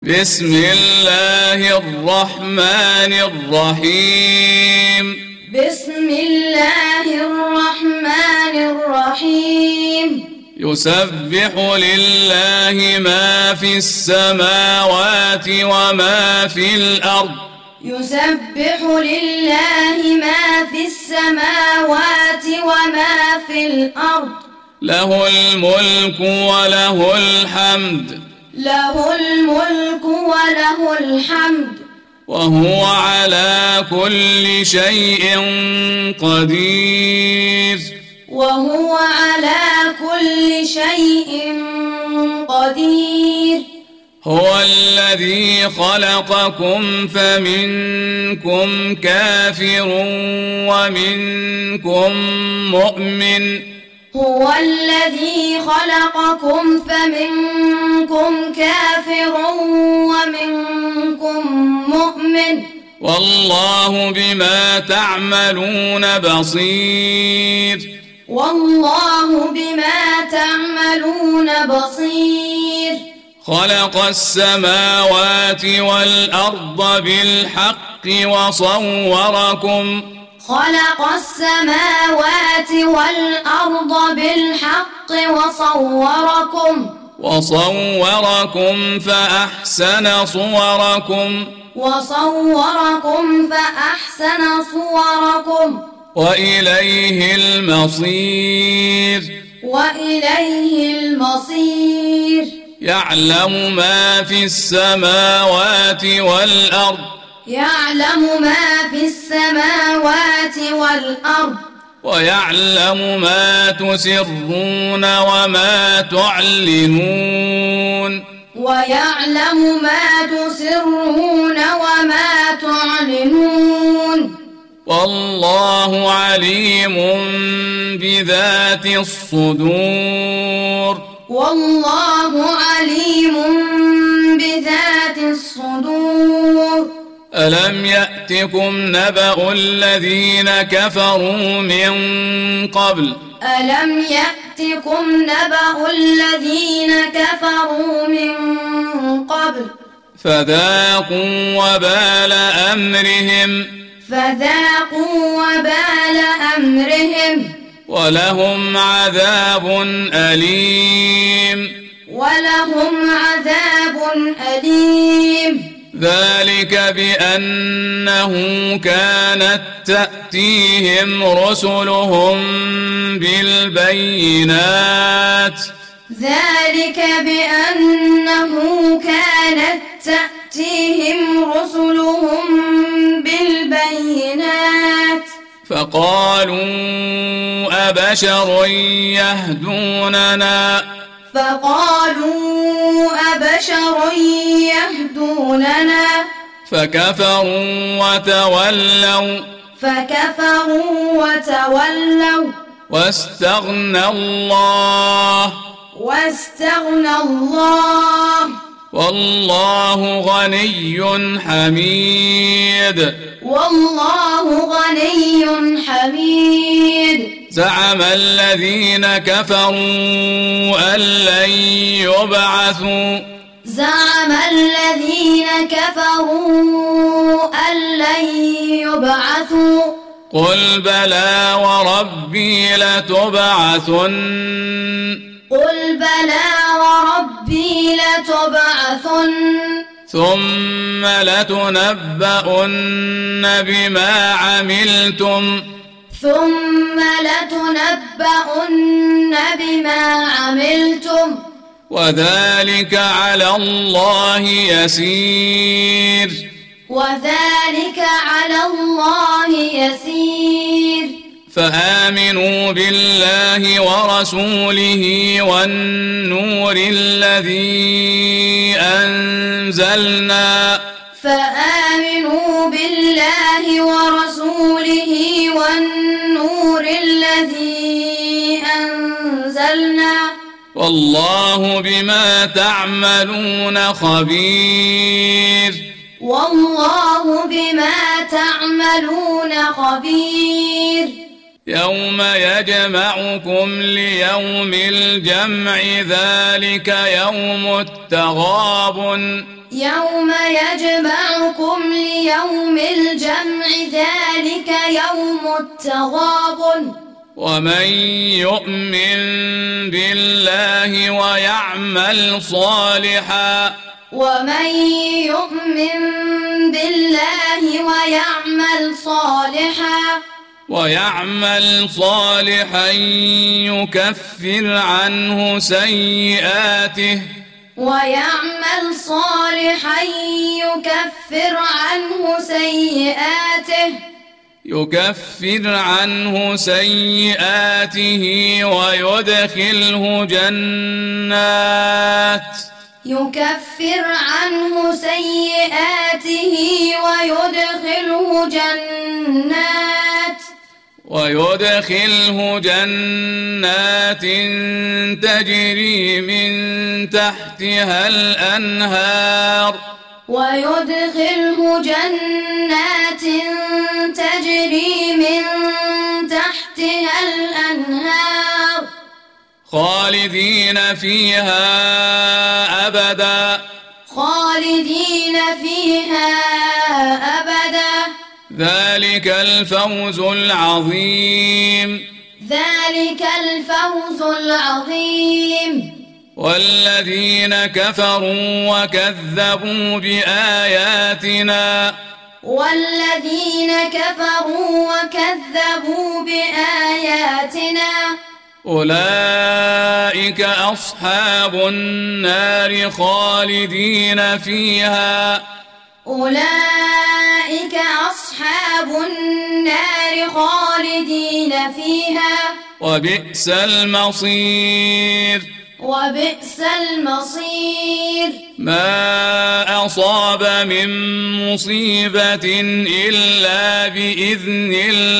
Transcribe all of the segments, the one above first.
بسم الله الرحمن الرحيم بسم الله الرحمن الرحيم يسبح لله ما في السماوات وما في الأرض يسبح لله ما في السماوات وما في الأرض له الملك وله الحمد له الملك وله الحمد وهو على كل شيء قدير وهو على كل شيء قدير هو الذي خلقكم فمنكم كافر ومنكم مؤمن هو الذي خلقكم فمنكم كافر ومنكم مؤمن والله بما تعملون بصير والله بما تعملون بصير خلق السماوات والأرض بالحق وصوركم خلق السماوات والأرض بالحق وصوركم فأحسن صوركم وإليه المصير يعلم ما في السماوات والأرض ويعلم ما تسرون وما تعلنون والله عليم بذات الصدور ألم يأتكم نبأ الذين كفروا من قبل فذاقوا وبال أمرهم ولهم عذاب أليم ذلك بأنه كانت تأتيهم رسلهم بالبينات فقالوا أبشر يهدوننا فكفروا وتولوا واستغنى الله والله غني حميد زعم الذين كفروا أن لن يبعثوا قل بلى وربي لتبعثن ثم لتنبؤن بما عملتم وذلك على الله يسير فآمنوا بالله ورسوله والنور الذي أنزلنا والله بما تعملون خبير يوم يجمعكم ليوم الجمع ذلك يوم التغابن يوم يجمعكم ليوم الجمع ذلك يوم التغابن ومن يؤمن بالله ويعمل صالحا يكفر عنه سيئاته ويدخله جنات تجري من تحتها الأنهار خالدين فيها أبدا ذلك الفوز العظيم والذين كفروا وكذبوا بآياتنا أولئك أصحاب النار خالدين فيها وبئس المصير ما أصاب من مصيبة إلا بإذن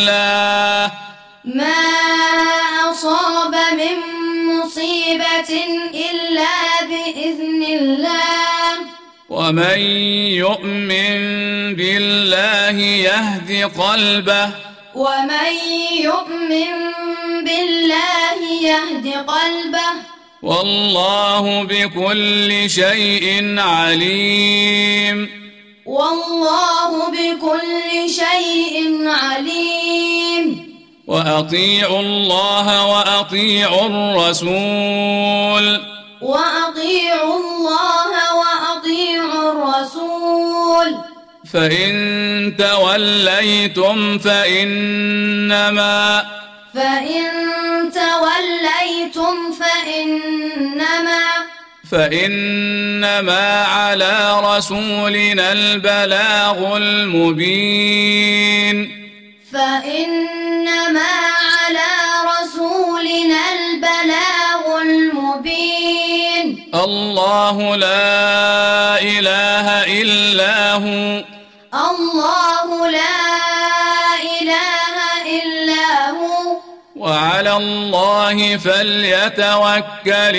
الله ومن يؤمن بالله يهد قلبه والله بكل شيء عليم وأطيعوا الله وأطيعوا الرسول فإن توليتم فإنما على رسولنا البلاغ المبين الله لا إله إلا هو وعلى الله فليتوكل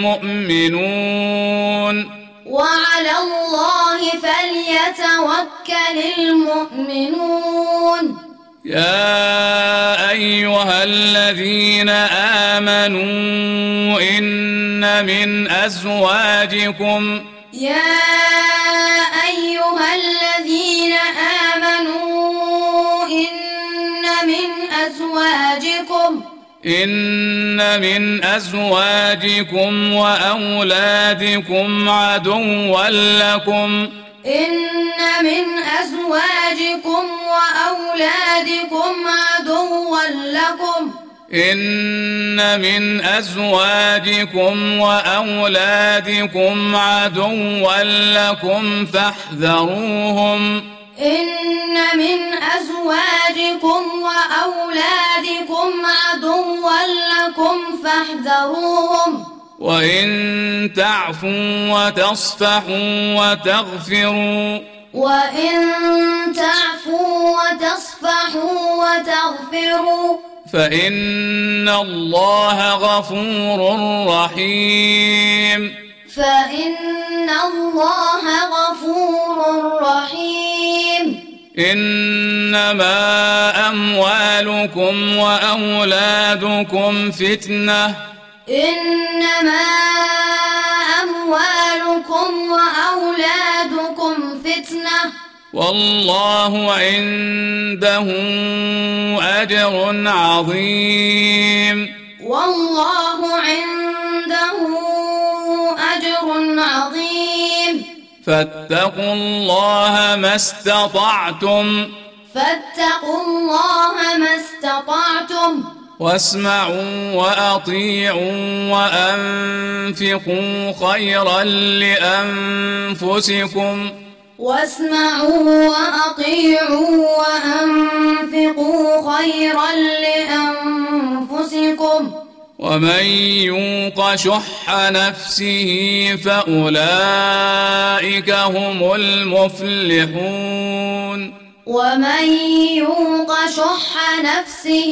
المؤمنون يا أيها الذين آمنوا إن من أزواجكم إن من أزواجكم وأولادكم عدوا لكم فاحذروهم وإن تعفوا وتصفحوا وتغفروا فإن الله غفور رحيم إنما أموالكم وأولادكم فتنة فتنة والله عنده أجر عظيم. والله عنده أجر عظيم. فاتقوا الله ما استطعتم. فاتقوا الله ما استطعتم. واسمعوا وأطيعوا وأنفقوا خيرا لأنفسكم. واسمعوا وأطيعوا وأنفقوا خيرا لأنفسكم. ومن يوق شح نفسه فأولئك هم المفلحون. ومن يوق شح نفسه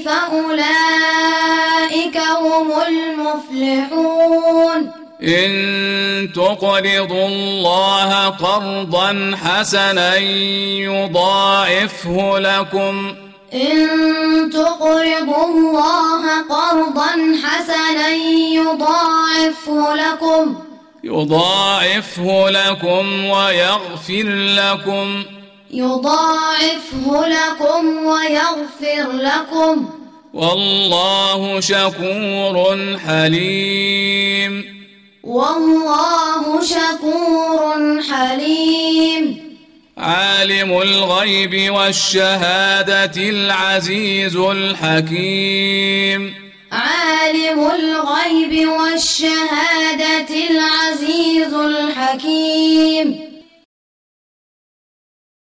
فأولئك هم المفلحون. إن تقرضوا الله قرضا حسنا يضاعفه لكم. إن تقرضوا الله قرضا حسنا يضاعفه لكم ويغفر لكم. ويغفر لكم. والله شكور حليم. والله شكور حليم. عالم الغيب والشهادة العزيز الحكيم. عالم الغيب والشهادة العزيز الحكيم.